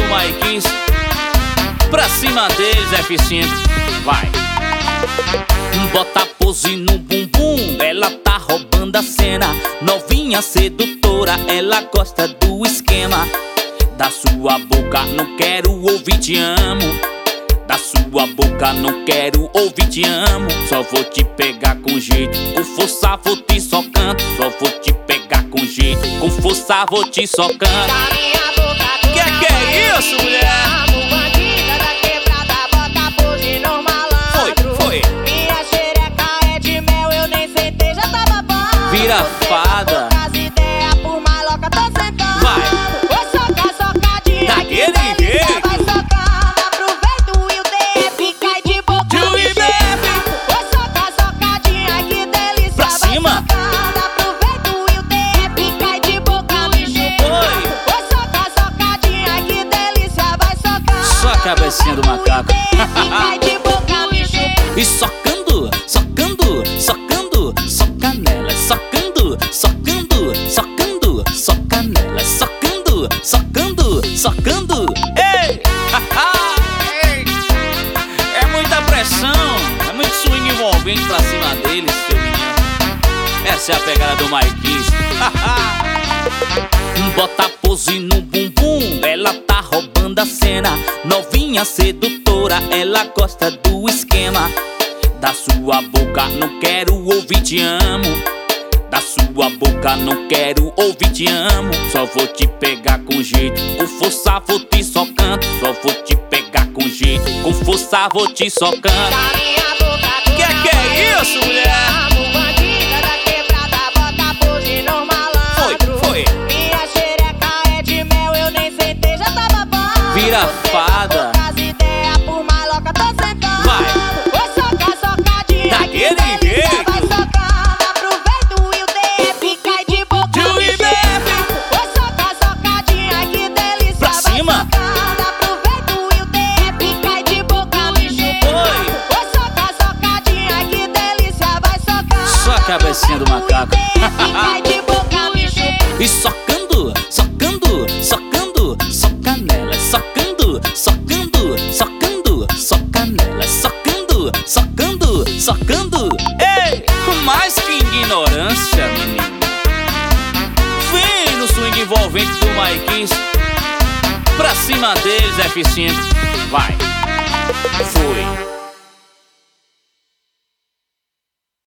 Mike, pra cima deles, F5, vai. Bota pose no bumbum, ela tá roubando a cena. Novinha sedutora, ela gosta do esquema. Da sua boca não quero ouvir te amo. Da sua boca não quero ouvir te amo. Só vou te pegar com jeito, com força vou te socando. Só vou te pegar com jeito, com força vou te socando. Da minha boca Que é isso, mulher? Bandida da quebrada, bota pose no malandro. Foi. Minha xereca é de mel, eu nem sentei, já tava bom. Vira fada. As ideias por maloca, tô sentando. Vai. Vou socar, socadinha. Daquele que delícia, jeito. vai socando. Aproveita o IDF, cai de boca De no IDF. jeito. Vou socar, socadinha, que delícia, Pra vai cima. socando. Aproveita o IDF, cai de boca no jeito. Oi. Vou socar, socadinha, que delícia, vai socando. Só a cabecinha do macaco. Cai de boca no jeito. E socando, socando, socando, soca nela, socando, socando, socando, soca nela, socando, socando, socando. Ei! Ei! É muita pressão, é muito swing envolvente pra cima deles, seu menino. Essa é a pegada do Mike. Bota pose no bumbum, ela tá roubando a cena. Novinha sedutora, ela gosta do esquema. Da sua boca não quero ouvir te amo. Da sua boca não quero ouvir te amo. Só vou te pegar com jeito, com força vou te socando. Só vou te pegar com jeito, com força vou te socando. Da minha boca Que é isso, mulher? Bandida da quebrada, bota pose no malandro. Foi. Minha xereca é de mel, eu nem sentei, já tava bom. Vira fada. As ideias por maloca, tô sentando. Vai. Vou socar, socadinha. Daquele que delícia, jeito. vai socando. Aproveita o IDF, cai de boca De no IDF. jeito. Vou socar, socadinha, que delícia, Pra vai cima. socando. Aproveita o IDF, cai de boca no jeito. Oi. Vou socar, socadinha, que delícia, vai socando. Só a cabecinha do macaco. Cai de boca no jeito. E socando, socando, socando, soca nela, socando, socando, socando, soca nela, socando, socando, socando. Ei, mais que ignorância, menino. Vem no swing envolvente do Mike, pra cima deles, F5, vai.